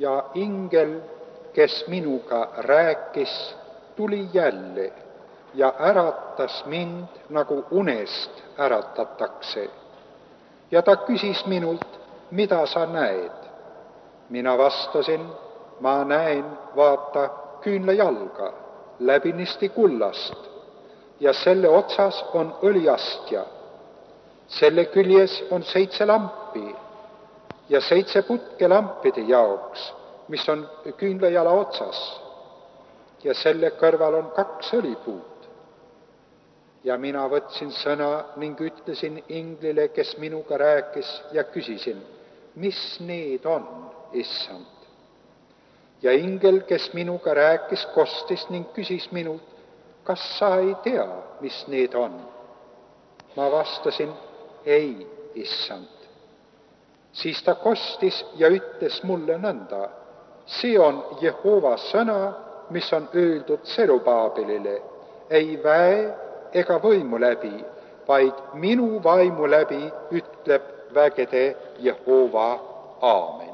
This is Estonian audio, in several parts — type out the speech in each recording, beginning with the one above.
ja ingel, kes minuga rääkis, tuli jälle ja äratas mind, nagu unest äratatakse. Ja ta küsis minult, mida sa näed? Mina vastasin, ma näen, vaata, küünlajalga, läbinisti kullast, ja selle otsas on õliastja. Selle küljes on 7 lampi ja 7 putke lampide jaoks, mis on küünlajala otsas, ja selle kõrval on 2 õlipuud. Ja mina võtsin sõna ning ütlesin inglile, kes minuga rääkis, ja küsisin, mis need on, issand? Ja ingel, kes minuga rääkis, kostis ning küsis minult, kas sa ei tea, mis need on? Ma vastasin, ei, issand. Siis ta kostis ja ütles mulle nõnda, see on Jehova sõna, mis on öeldud Serubaabelile, ei väe ega võimu läbi, vaid minu vaimu läbi, ütleb vägede Jehova. Aamen.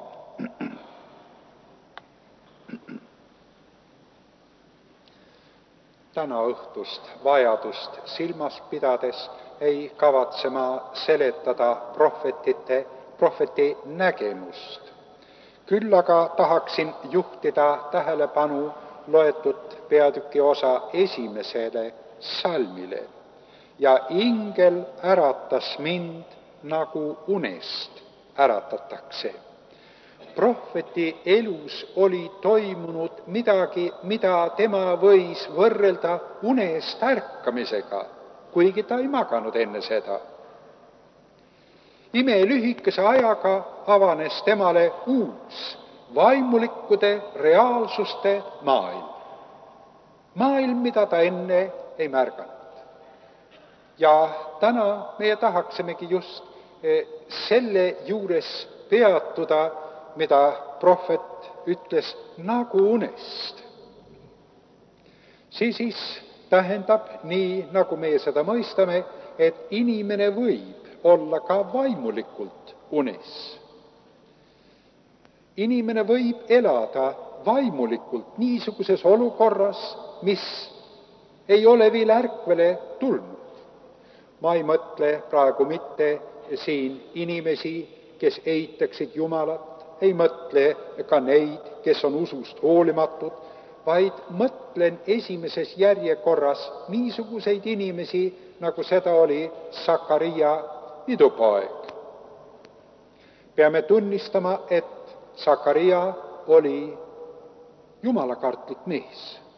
Täna õhtust vajadust silmas pidades ei kavatse ma seletada prohveti nägemust. Küll aga tahaksin juhtida tähelepanu loetud peatüki osa 1. salmile. Ja ingel äratas mind, nagu unest äratatakse. Prohveti elus oli toimunud midagi, mida tema võis võrrelda unest ärkamisega, kuigi ta ei maganud enne seda. Imelühikese ajaga avanes temale uus vaimulikkude reaalsuste maailm. Maailm, mida ta enne ei märganud. Ja täna meie tahaksimegi just selle juures peatuda, mida prohvet ütles nagu unest. See siis tähendab, nii nagu meie seda mõistame, et inimene võib olla ka vaimulikult unes. Inimene võib elada vaimulikult niisuguses olukorras, mis ei ole veel ärkvele tulnud. Ma ei mõtle praegu mitte siin inimesi, kes eitaksid Jumalat, ei mõtle ka neid, kes on usust hoolimatud, vaid mõtlen esimeses järjekorras niisuguseid inimesi, nagu seda oli Sakaria idupoeg. Peame tunnistama, et Sakaria oli jumalakartlik mees.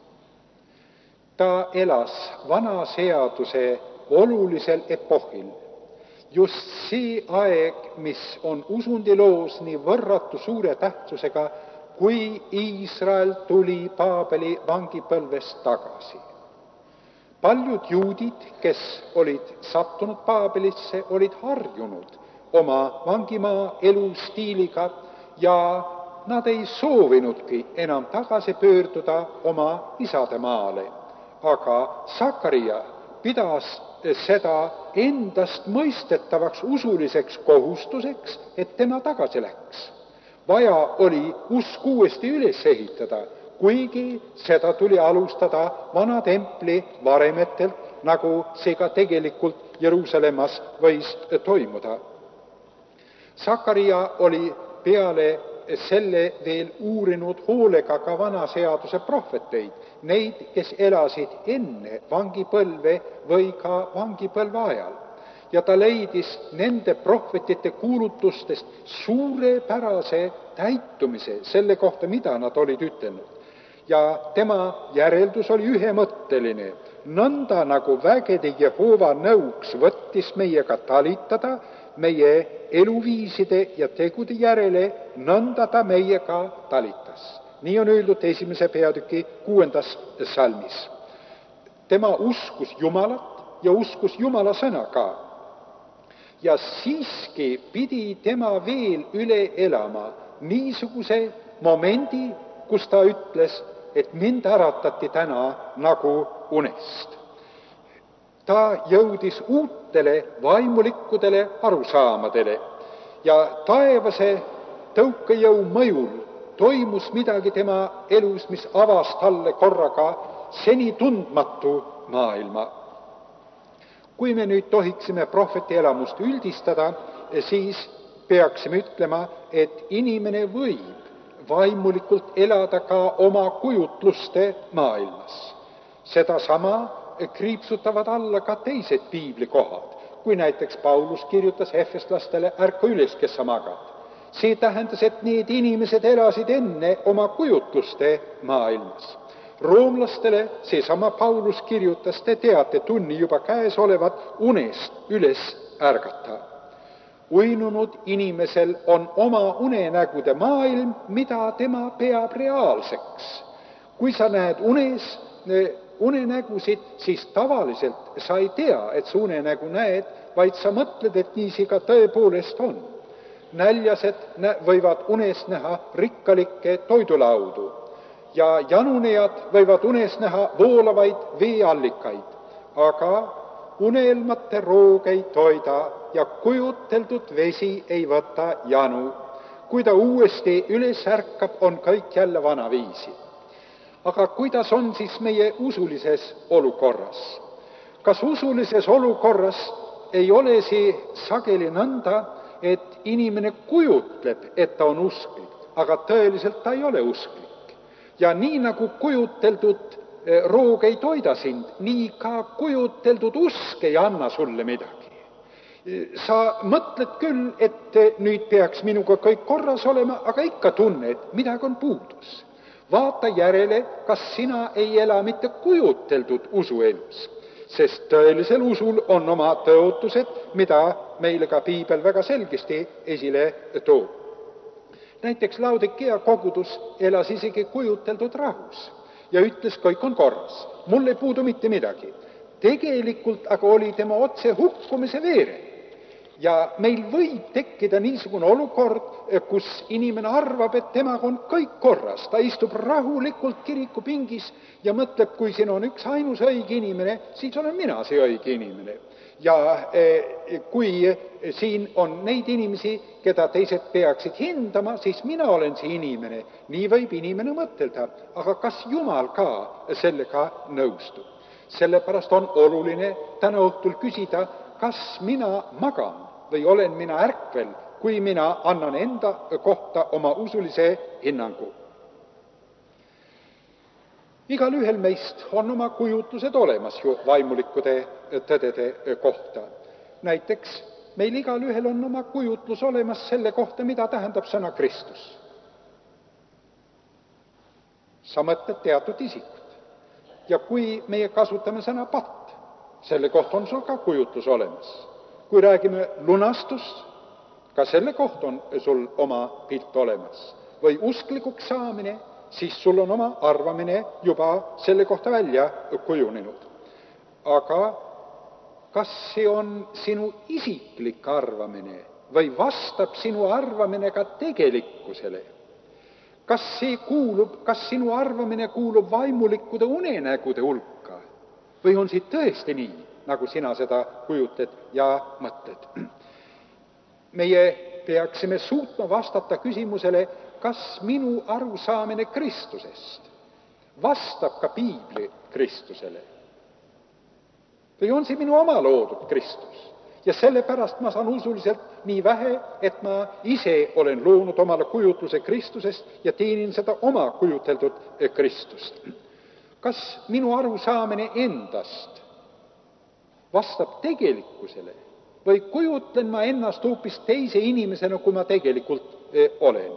Ta elas vana seaduse olulisel epohil. Just see aeg, mis on usundiloos nii võrratu suure tähtsusega, kui Iisrael tuli Paabeli vangipõlvest tagasi. Paljud juudid, kes olid sattunud Paabelisse, olid harjunud oma vangimaa elustiiliga ja nad ei soovinudki enam tagasi pöörduda oma isade maale. Aga Sakaria pidas seda endast mõistetavaks usuliseks kohustuseks, et tema tagasi läks. Vaja oli usk uuesti üles ehitada, kuigi seda tuli alustada vana templi varemetelt, nagu see ka tegelikult Jeruusalemmas võis toimuda. Sakaria oli peale selle veel uurinud hoolega ka vana seaduse prohveteid, neid, kes elasid enne vangipõlve või ka vangipõlve ajal. Ja ta leidis nende prohvetite kuulutustest suurepärase täitumise selle kohta, mida nad olid ütelnud. Ja tema järeldus oli ühemõtteline. Nõnda nagu vägede Jehova nõuks võttis meiega talitada, meie eluviiside ja tegude järele, nõnda ta meiega talitas. Nii on öeldud 1. peatüki 6. salmis. Tema uskus Jumalat ja uskus Jumala sõna ka. Ja siiski pidi tema veel üle elama niisuguse momendi, kus ta ütles, et mind äratati täna nagu unest. Ta jõudis uutele vaimulikkudele arusaamadele ja taevase tõukejõu mõjul toimus midagi tema elus, mis avas talle korraga seni tundmatu maailma. Kui me nüüd tohiksime prohveti elamust üldistada, siis peaksime ütlema, et inimene võib vaimulikult elada ka oma kujutluste maailmas. Sedasama kriipsutavad alla ka teised piiblikohad, kui näiteks Paulus kirjutas efeslastele, ärka üles, kes sa magad. See tähendas, et need inimesed elasid enne oma kujutluste maailmas. Roomlastele seesama Paulus kirjutas, te teate tunni juba käes olevat unest üles ärgata. Uinunud inimesel on oma unenägude maailm, mida tema peab reaalseks. Kui sa näed unenägusid, siis tavaliselt sa ei tea, et sa unenägu näed, vaid sa mõtled, et nii see ka tõepoolest on. Näljased võivad unes näha rikkalikke toidulaudu ja janunejad võivad unes näha voolavaid veeallikaid, aga unelmate roog ei toida ja kujuteldud vesi ei võta janu. Kui ta uuesti üles ärkab, on kõik jälle vanaviisi. Aga kuidas on siis meie usulises olukorras? Kas usulises olukorras ei ole see sageli nõnda, et inimene kujutleb, et ta on usklik, aga tõeliselt ta ei ole usklik? Ja nii nagu kujuteldud roog ei toida sind, nii ka kujuteldud usk ei anna sulle midagi. Sa mõtled küll, et nüüd peaks minuga kõik korras olema, aga ikka tunne, et midagi on puudus. Vaata järele, kas sina ei ela mitte kujuteldud usuelus, sest tõelisel usul on oma tõotused, mida meile ka piibel väga selgesti esile toob. Näiteks Laodikea kogudus elas isegi kujuteldud rahus ja ütles, kõik on korras, mul ei puudu mitte midagi. Tegelikult aga oli tema otse hukkumise veere. Ja meil võib tekkida niisugune olukord, kus inimene arvab, et temaga on kõik korras. Ta istub rahulikult kirikupingis ja mõtleb, kui siin on üks ainus õige inimene, siis olen mina see õige inimene. Ja kui siin on neid inimesi, keda teised peaksid hindama, siis mina olen see inimene. Nii võib inimene mõtelda, aga kas Jumal ka sellega nõustub? Sellepärast on oluline täna õhtul küsida, kas mina magan või olen mina ärkvel, kui mina annan enda kohta oma usulise hinnangu. Igal ühel meist on oma kujutlused olemas ju vaimulikude tõdede kohta. Näiteks meil igal ühel on oma kujutlus olemas selle kohta, mida tähendab sõna Kristus. Sa mõtled teatud isikut ja kui meie kasutame sõna patt, selle kohta on sul ka kujutlus olemas. Kui räägime lunastust, ka selle kohta on sul oma pilt olemas. Või usklikuks saamine, siis sul on oma arvamine juba selle kohta välja kujunenud. Aga kas see on sinu isiklik arvamine või vastab sinu arvamine ka tegelikkusele? Kas sinu arvamine kuulub vaimulikkude unenägude hulka või on see tõesti nii, nagu sina seda kujutled ja mõtled? Meie peaksime suutma vastata küsimusele, kas minu arusaamine Kristusest vastab ka piibli Kristusele? Või on see minu oma loodud Kristus? Ja sellepärast ma saan usuliselt nii vähe, et ma ise olen loonud omale kujutluse Kristusest ja teenin seda oma kujuteldud Kristust. Kas minu arusaamine endast vastab tegelikkusele või kujutlen ma ennast hoopis teise inimesena, kui ma tegelikult olen?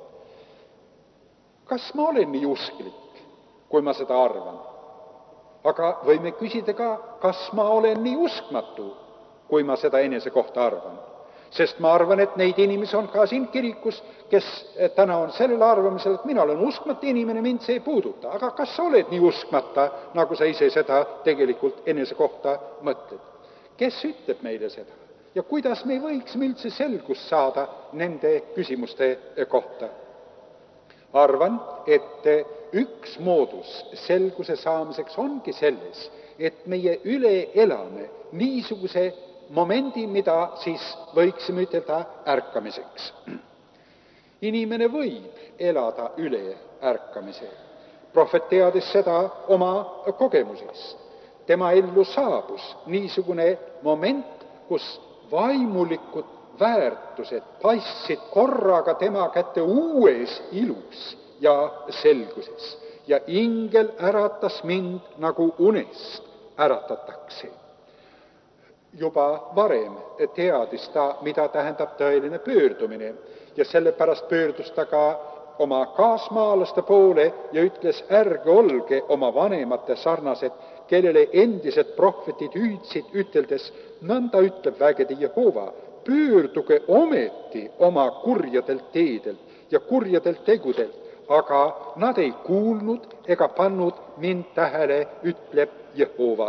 Kas ma olen nii usklik, kui ma seda arvan? Aga võime küsida ka, kas ma olen nii uskmatu, kui ma seda enese kohta arvan. Sest ma arvan, et neid inimesi on ka siin kirikus, kes täna on sellel arvamisel, et mina olen uskmata inimene, mind see ei puuduta. Aga kas sa oled nii uskmata, nagu sa ise seda tegelikult enese kohta mõtled? Kes ütleb meile seda? Ja kuidas me võiksime üldse selgust saada nende küsimuste kohta? Arvan, et üks moodus selguse saamiseks ongi selles, et meie üle elame niisuguse momendi, mida siis võiksime ütelda ärkamiseks. Inimene võib elada üle ärkamise. Prohvet teadis seda oma kogemusest. Tema ellu saabus niisugune moment, kus vaimulikud väärtused paistsid korraga tema kätte uues ilus ja selguses. Ja ingel äratas mind nagu unest äratatakse. Juba varem teadis ta, mida tähendab tõeline pöördumine ja sellepärast pöördus ta ka oma kaasmaalaste poole ja ütles, ärge olge oma vanemate sarnased, kellele endised prohvetid hüüdsid, üteldes, nõnda ütleb vägede Jehova, pöörduge ometi oma kurjadelt teedelt ja kurjadelt tegudelt, aga nad ei kuulnud ega pannud mind tähele, ütleb Jehova.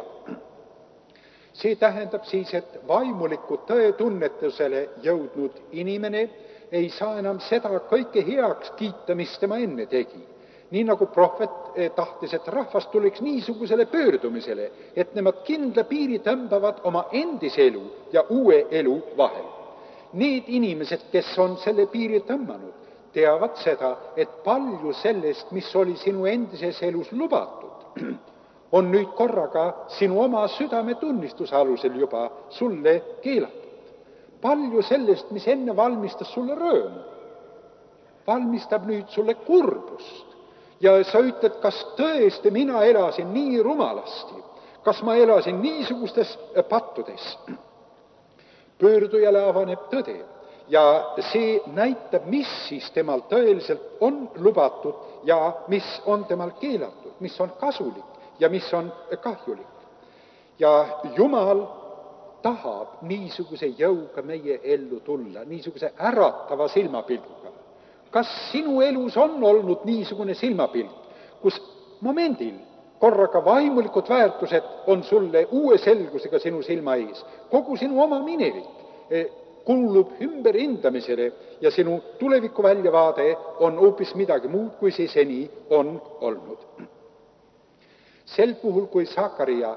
See tähendab siis, et vaimuliku tõetunnetusele jõudnud inimene ei saa enam seda kõike heaks kiita, mis tema enne tegi. Nii nagu prohvet tahtis, et rahvas tuleks niisugusele pöördumisele, et nemad kindla piiri tõmbavad oma endise elu ja uue elu vahel. Need inimesed, kes on selle piiri tõmmanud, teavad seda, et palju sellest, mis oli sinu endises elus lubatud, on nüüd korraga sinu oma südametunnistuse alusel juba sulle keelatud. Palju sellest, mis enne valmistas sulle rõõmu, valmistab nüüd sulle kurbust. Ja sa ütled, kas tõesti mina elasin nii rumalasti, kas ma elasin niisugustes pattudes. Pöördujale avaneb tõde ja see näitab, mis siis temal tõeliselt on lubatud ja mis on temal keelatud, mis on kasulik ja mis on kahjulik. Ja Jumal tahab niisuguse jõuga meie ellu tulla, niisuguse äratava silmapilguga. Kas sinu elus on olnud niisugune silmapilk, kus momendil korraga vaimulikud väärtused on sulle uue selgusega sinu silma ees, kogu sinu oma minevik kuulub ümberhindamisele ja sinu tuleviku väljavaade on hoopis midagi muud, kui see seni on olnud. Sel puhul, kui Sakaria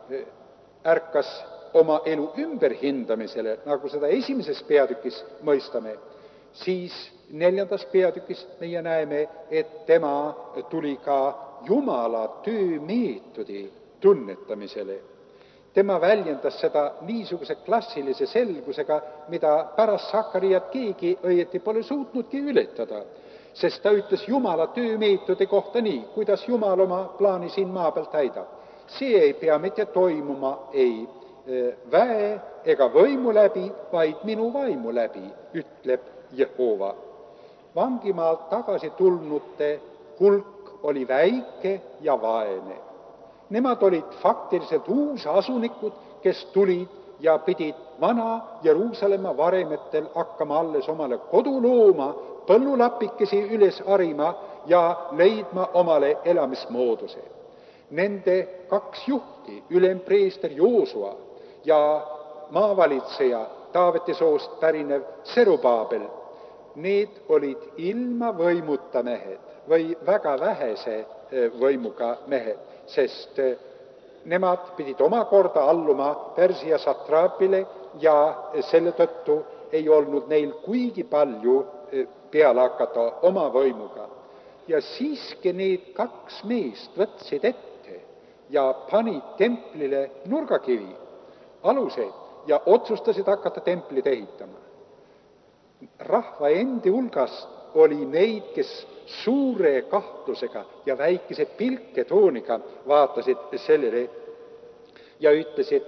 ärkas oma elu ümberhindamisele, nagu seda esimeses peatükis mõistame, siis 4. peatükis meie näeme, et tema tuli ka Jumala töömeetodi tunnetamisele. Tema väljendas seda niisuguse klassilise selgusega, mida pärast Sakariat keegi õieti pole suutnudki ületada, sest ta ütles Jumala töömeetodi kohta nii, kuidas Jumal oma plaani siin maa peal täidab. See ei pea mitte toimuma ei väe ega võimu läbi, vaid minu vaimu läbi, ütleb Jehova. Vangimaalt tagasi tulnute hulk oli väike ja vaene. Nemad olid faktiliselt uusasunikud, kes tulid ja pidid vana Jeruusalemma varemetel hakkama alles omale kodu looma, põllulapikesi üles harima ja leidma omale elamismooduse. Nende 2 juhti, ülempreester Joosua ja maavalitseja Taaveti soost pärinev Serubaabel, need olid ilma võimuta mehed või väga vähese võimuga mehed, sest nemad pidid omakorda alluma Persia satraapile ja selle tõttu ei olnud neil kuigi palju peale hakata oma võimuga. Ja siiski need 2 meest võtsid ette ja panid templile nurgakivi aluse ja otsustasid hakata templit ehitama. Rahva endi hulgast oli neid, kes suure kahtlusega ja väikese pilketooniga vaatasid sellele ja ütlesid,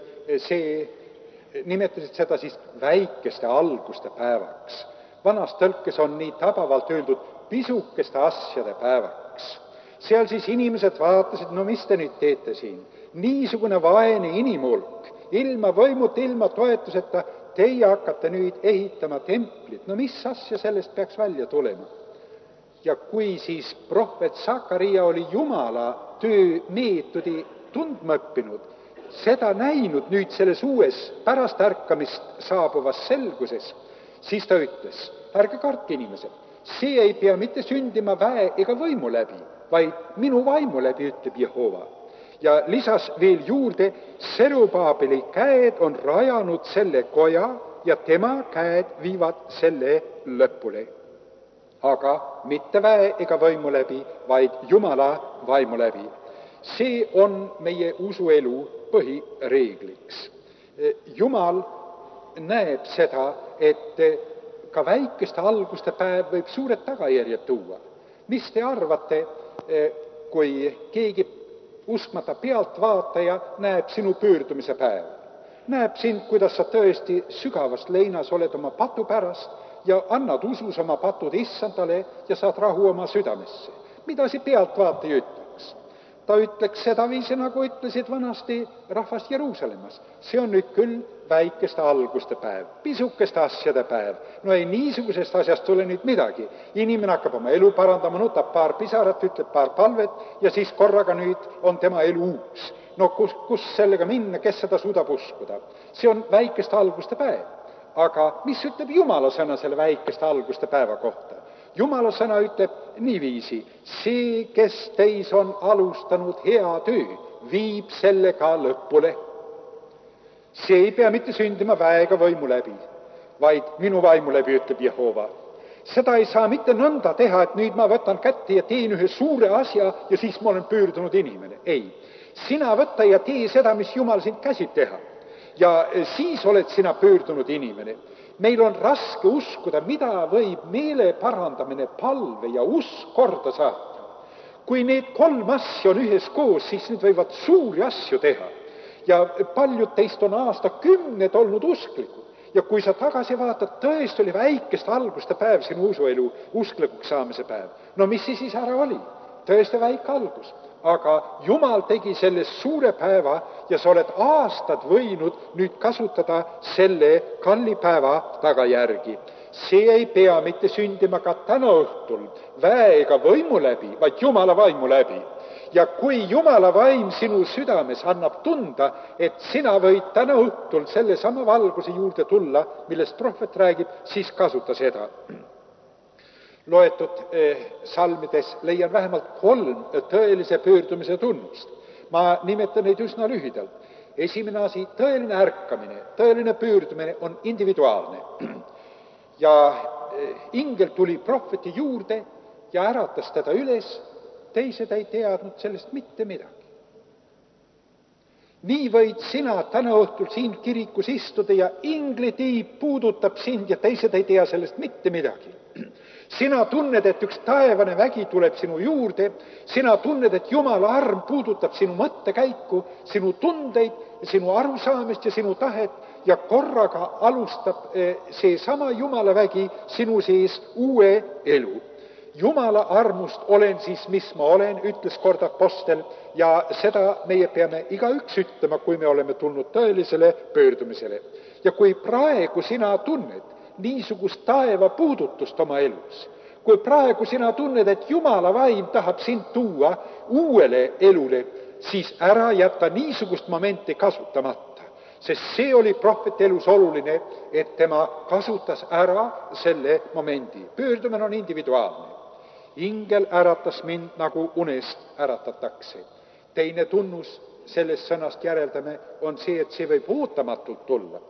nimetasid seda siis väikeste alguste päevaks. Vanas tõlkes on nii tabavalt öeldud pisukeste asjade päevaks. Seal siis inimesed vaatasid, no mis te nüüd teete siin? Niisugune vaene inimhulk, ilma võimuta, ilma toetuseta, teie hakkate nüüd ehitama templit. No mis asja sellest peaks välja tulema? Ja kui siis prohvet Sakaria oli Jumala töömeetodi tundma õppinud, seda näinud nüüd selles uues pärast ärkamist saabuvas selguses, siis ta ütles, ärge kartke inimesed, see ei pea mitte sündima väe ega võimu läbi, vaid minu vaimu läbi, ütleb Jehova. Ja lisas veel juurde, Serubaabeli käed on rajanud selle koja ja tema käed viivad selle lõpule. aga mitte väe ega võimu läbi, vaid Jumala vaimu läbi. See on meie usuelu põhireegliks. Jumal näeb seda, et ka väikeste alguste päev võib suured tagajärjed tuua. Mis te arvate, kui keegi uskmata pealtvaataja näeb sinu pöördumise päev? Näeb sind, kuidas sa tõesti sügavast leinas oled oma patu pärast ja annad usus oma patud issandale ja saad rahu oma südamesse. Mida see pealtvaataja ütleks? Ta ütleks sedaviisi, nagu ütlesid vanasti rahvas Jeruusalemmas. See on nüüd küll väikeste alguste päev, pisukeste asjade päev. No ei, niisugusest asjast tule nüüd midagi. Inimene hakkab oma elu parandama, nutab paar pisarat, ütleb paar palvet ja siis korraga nüüd on tema elu uus. No kus sellega minna, kes seda suudab uskuda? See on väikeste alguste päev. Aga mis ütleb Jumala sõna selle väikeste alguste päeva kohta? Jumala sõna ütleb niiviisi: see, kes teis on alustanud hea töö, viib selle ka lõpule. See ei pea mitte sündima väega võimu läbi, vaid minu vaimu läbi, ütleb Jehova. Seda ei saa mitte nõnda teha, et nüüd ma võtan kätte ja teen ühe suure asja ja siis ma olen pöördunud inimene. Ei, sina võta ja tee seda, mis Jumal sind käsib teha. Ja siis oled sina pöördunud inimene. Meil on raske uskuda, mida võib meele parandamine, palve ja usk korda saata. Kui need kolm asja on ühes koos, siis need võivad suuri asju teha. Ja paljud teist on aastakümned olnud usklikud. Ja kui sa tagasi vaatad, tõesti oli väikeste alguste päev sinu usuelu usklikuks saamise päev. No mis siis ära oli? Tõesti väike algus. Aga Jumal tegi sellest suure päeva ja sa oled aastad võinud nüüd kasutada selle kallipäeva tagajärgi. See ei pea mitte sündima ka täna õhtul väe ega võimu läbi, vaid Jumala vaimu läbi. Ja kui Jumala vaim sinu südames annab tunda, et sina võid täna õhtul selle sama valguse juurde tulla, millest prohvet räägib, siis kasuta seda. Loetud salmides leian vähemalt 3 tõelise pöördumise tunnust. Ma nimetan neid üsna lühidalt. Esimene asi, tõeline ärkamine, tõeline pöördumine on individuaalne. Ja ingel tuli prohveti juurde ja äratas teda üles, teised ei teadnud sellest mitte midagi. Nii võid sina täna õhtul siin kirikus istuda ja inglitiib puudutab sind ja teised ei tea sellest mitte midagi. Sina tunned, et üks taevane vägi tuleb sinu juurde, sina tunned, et Jumala arm puudutab sinu mõttekäiku, sinu tundeid, sinu arusaamist ja sinu tahet ja korraga alustab see sama Jumala vägi sinu sees uue elu. Jumala armust olen siis, mis ma olen, ütles kord apostel, ja seda meie peame igaüks ütlema, kui me oleme tulnud tõelisele pöördumisele. Ja kui praegu sina tunned niisugust taeva puudutust oma elus, kui praegu sina tunned, et Jumala vaim tahab sind tuua uuele elule, siis ära jäta niisugust momenti kasutamata, sest see oli prohveti elus oluline, et tema kasutas ära selle momendi. Pöördumine on individuaalne. Ingel äratas mind, nagu unest äratatakse. Teine tunnus sellest sõnast järeldame on see, et see võib ootamatult tulla.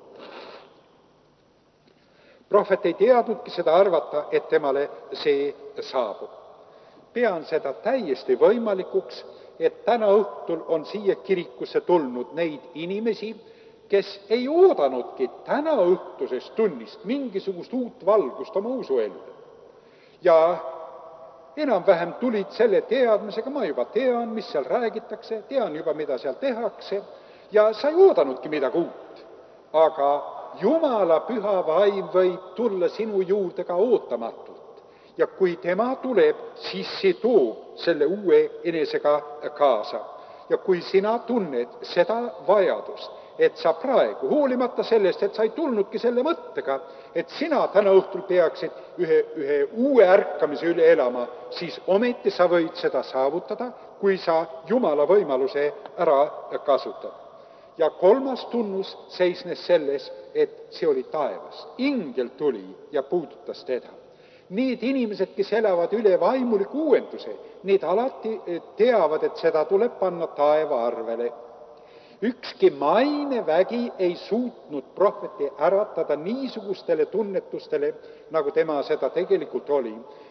Prohvet ei teadnudki seda arvata, et temale see saabub. Pean seda täiesti võimalikuks, et täna õhtul on siia kirikusse tulnud neid inimesi, kes ei oodanudki täna õhtusest tunnist mingisugust uut valgust oma usuelule. Ja enam-vähem tulid selle teadmisega, ma juba tean, mis seal räägitakse, tean juba, mida seal tehakse, ja sa ei oodanudki midagi uut. Aga Jumala püha vaim võib tulla sinu juurde ka ootamatult. Ja kui tema tuleb, siis see toob selle uue enesega kaasa. Ja kui sina tunned seda vajadust, et sa praegu, hoolimata sellest, et sa ei tulnudki selle mõttega, et sina täna õhtul peaksid ühe uue ärkamise üle elama, siis ometi sa võid seda saavutada, kui sa Jumala võimaluse ära kasutad. Ja 3. tunnus seisnes selles, et see oli taevast. Ingel tuli ja puudutas teda. Need inimesed, kes elavad üle vaimuliku uuenduse, need alati teavad, et seda tuleb panna taeva arvele. Ükski maine vägi ei suutnud prohveti äratada niisugustele tunnetustele, nagu tema seda tegelikult oli.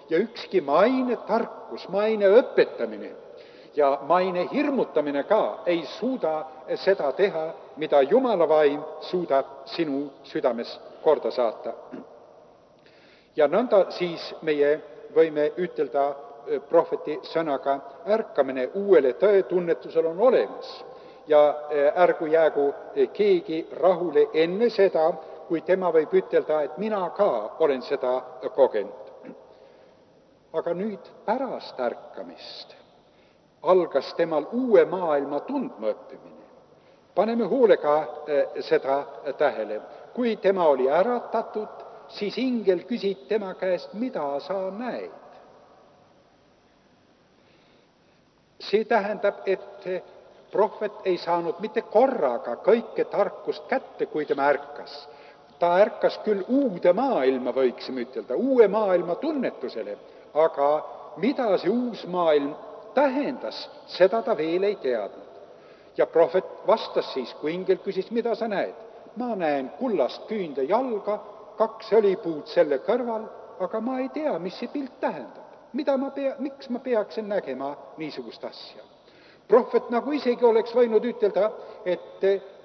ja ükski maine tarkus, maine õpetamine ja maine hirmutamine ka ei suuda seda teha, mida Jumala vaim suudab sinu südames korda saata. Ja nõnda siis meie võime ütelda prohveti sõnaga, ärkamine uuele tõetunnetusele on olemas ja ärgu jäägu keegi rahule enne seda, kui tema võib ütelda, et mina ka olen seda kogenud. Aga nüüd pärast ärkamist algas temal uue maailma tundma õppimine. Paneme hoolega seda tähele. Kui tema oli äratatud, siis ingel küsid tema käest, mida sa näed? See tähendab, et prohvet ei saanud mitte korraga kõike tarkust kätte, kui tema ärkas. Ta ärkas küll uude maailma, võiksime ütelda, uue maailma tunnetusele, aga mida see uus maailm tähendas, seda ta veel ei teadnud. Ja prohvet vastas siis, kui ingel küsis, mida sa näed? Ma näen kullast küünde jalga, 2 õlipuud selle kõrval, aga ma ei tea, mis see pilt tähendab. Miks ma peaksin nägema niisugust asja? Prohvet nagu isegi oleks võinud ütelda, et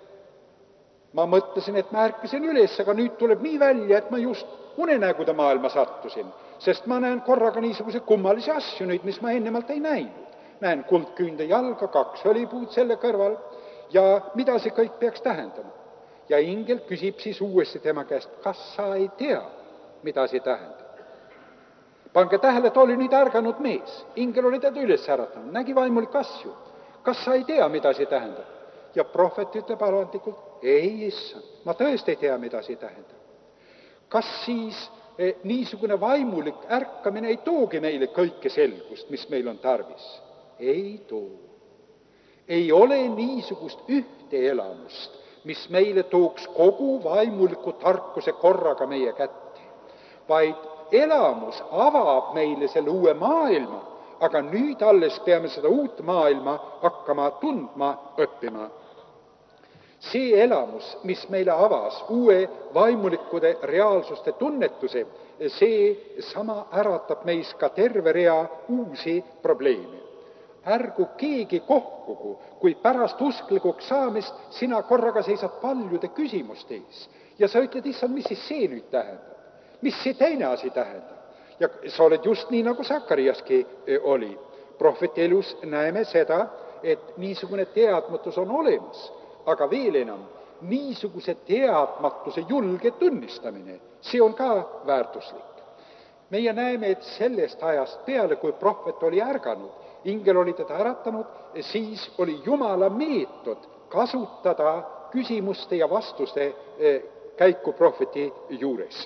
ma mõtlesin, et ma ärkasin üles, aga nüüd tuleb nii välja, et ma just unenägude maailma sattusin, sest ma näen korraga niisuguse kummalisi asju nüüd, mis ma ennemalt ei näinud. Näen kuldküünde jalga, 2 õlipuud selle kõrval ja mida see kõik peaks tähendama. Ja ingel küsib siis uuesti tema käest, kas sa ei tea, mida see tähendab? Pange tähele, ta oli nüüd ärganud mees, ingel oli teda üles äratanud, nägi vaimulik asju. Kas sa ei tea, mida see tähendab? Ja prohvet ütleb alandlikult, ei, issand, ma tõesti ei tea, mida see tähendab. Kas siis niisugune vaimulik ärkamine ei toogi meile kõike selgust, mis meil on tarvis? Ei too. Ei ole niisugust ühte elamust, mis meile tooks kogu vaimuliku tarkuse korraga meie kätte, vaid elamus avab meile selle uue maailma, aga nüüd alles peame seda uut maailma hakkama tundma, õppima. See elamus, mis meile avas uue vaimulikude reaalsuste tunnetuse, see sama äratab meis ka terve rea uusi probleeme. Ärgu keegi kohkugu, kui pärast usklikuks saamist sina korraga seisad paljude küsimuste ees ja sa ütled, issand, mis siis see nüüd tähendab? Mis see teine asi tähendab? Ja sa oled just nii, nagu Sakariaski oli. Prohveti elus näeme seda, et niisugune teadmatus on olemas, aga veel enam, niisuguse teadmatuse julge tunnistamine, see on ka väärtuslik. Meie näeme, et sellest ajast peale, kui prohvet oli ärganud, ingel oli teda äratanud, siis oli Jumala meetod kasutada küsimuste ja vastuste käiku prohveti juures.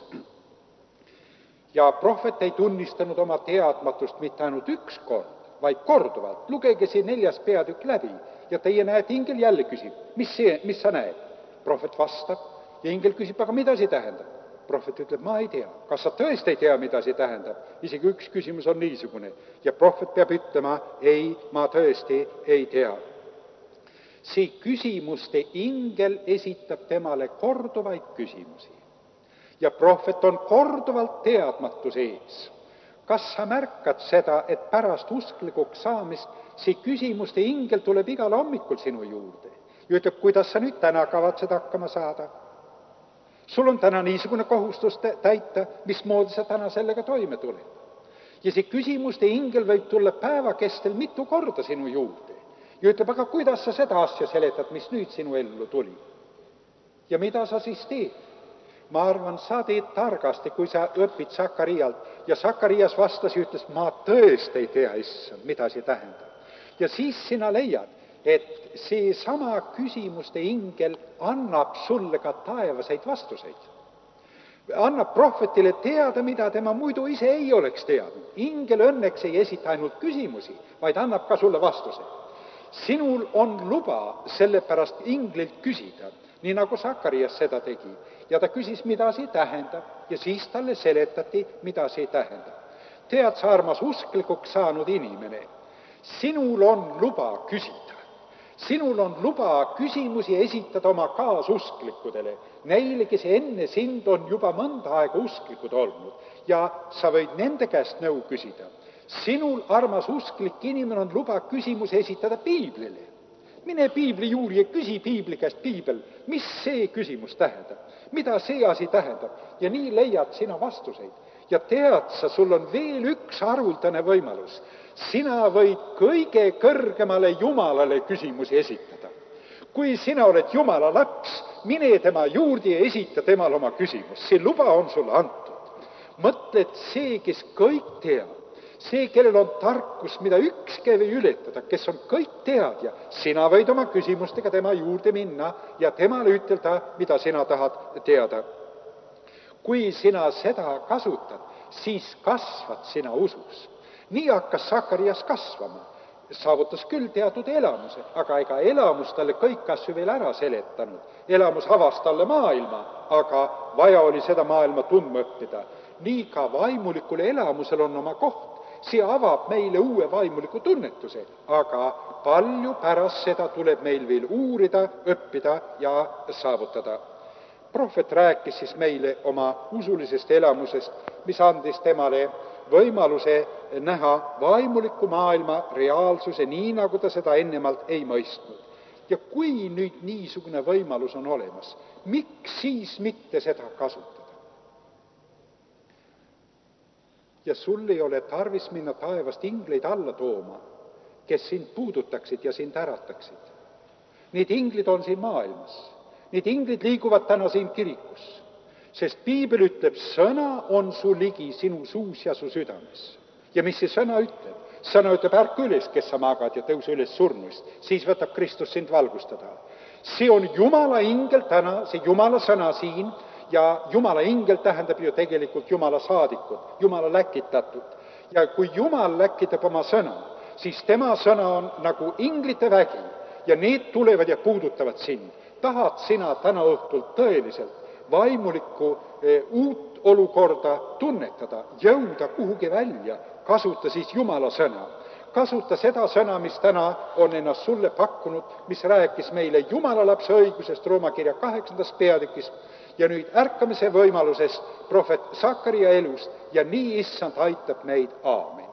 Ja prohvet ei tunnistanud oma teadmatust mitte ainult üks kord, vaid korduvalt. Lugege see 4. peatükk läbi ja teie näete, ingel jälle küsib, mis sa näed? Prohvet vastab ja ingel küsib, aga mida see tähendab? Prohvet ütleb, ma ei tea. Kas sa tõesti ei tea, mida see tähendab? Isegi üks küsimus on niisugune ja prohvet peab ütlema, ei, ma tõesti ei tea. See küsimuste ingel esitab temale korduvaid küsimusi. Ja prohvet on korduvalt teadmatuse ees. Kas sa märkad seda, et pärast usklikuks saamist see küsimuste ingel tuleb igal hommikul sinu juurde ja ütleb, kuidas sa nüüd täna kavatsed hakkama saada? Sul on täna niisugune kohustus täita, mismoodi sa täna sellega toime tuled. Ja see küsimuste ingel võib tulla päeva kestel mitu korda sinu juurde ja ütleb, aga kuidas sa seda asja seletad, mis nüüd sinu ellu tuli? Ja mida sa siis teed? Ma arvan, sa teed targasti, kui sa õpid Sakarialt ja Sakarias vastas ja ütles, ma tõesti ei tea, issand, mida see tähendab. Ja siis sina leiad, et see sama küsimuste ingel annab sulle ka taevaseid vastuseid. Annab prohvetile teada, mida tema muidu ise ei oleks teadnud. Ingel õnneks ei esita ainult küsimusi, vaid annab ka sulle vastuse. Sinul on luba sellepärast inglilt küsida, nii nagu Sakarias seda tegi. Ja ta küsis, mida see tähendab ja siis talle seletati, mida see tähendab. Tead sa, armas usklikuks saanud inimene, sinul on luba küsida sinul on luba küsimusi esitada oma kaasusklikudele, neile, kes enne sind on juba mõnda aega usklikud olnud ja sa võid nende käest nõu küsida. Sinul, armas usklik inimene, on luba küsimusi esitada piiblile. Mine piibli juuri ja küsi piibli käest, piibel, mis see küsimus tähendab, mida see asi tähendab, ja nii leiad sina vastuseid. Ja tead sa, sul on veel üks haruldane võimalus. Sina võid kõige kõrgemale Jumalale küsimusi esitada. Kui sina oled Jumala laps, mine tema juurde ja esita temal oma küsimus. See luba on sulle antud. Mõtled see, kes kõik teab, see, kellel on tarkus, mida ükski ei või ületada, kes on kõik teadja, sina võid oma küsimustega tema juurde minna ja temale ütelda, mida sina tahad teada. Kui sina seda kasutad, siis kasvad sina usus. Nii hakkas Sakarias kasvama. Saavutas küll teatud elamuse, aga ega elamus talle kõik asju veel ära seletanud. Elamus avas talle maailma, aga vaja oli seda maailma tundma õppida. Nii ka vaimulikule elamusel on oma koht. See avab meile uue vaimuliku tunnetuse, aga palju pärast seda tuleb meil veel uurida, õppida ja saavutada. Prohvet rääkis siis meile oma usulisest elamusest, mis andis temale võimaluse näha vaimuliku maailma reaalsuse nii, nagu ta seda ennemalt ei mõistnud. Ja kui nüüd niisugune võimalus on olemas, miks siis mitte seda kasutada? Ja sul ei ole tarvis minna taevast ingleid alla tooma, kes sind puudutaksid ja sind ärataksid. Need inglid on siin maailmas. Need inglid liiguvad täna siin kirikus, sest piibel ütleb, sõna on su ligi sinu suus ja su südames. Ja mis see sõna ütleb? Sõna ütleb, ärka üles, kes sa magad ja tõuse üles surnuist, siis võtab Kristus sind valgustada. See on Jumala ingel täna, see Jumala sõna siin, ja Jumala ingel tähendab ju tegelikult Jumala saadikut, Jumala läkitatud. Ja kui Jumal läkitab oma sõna, siis tema sõna on nagu inglite vägi ja need tulevad ja puudutavad sind. Tahad sina täna õhtult tõeliselt vaimulikku uut olukorda tunnetada, jõuda kuhugi välja, kasuta siis Jumala sõna. Kasuta seda sõna, mis täna on ennast sulle pakkunud, mis rääkis meile Jumala lapse õigusest Rooma kirja 8. peatükis ja nüüd ärkamise võimalusest prohvet Sakaria elust ja nii issand aitab meid. Aamen.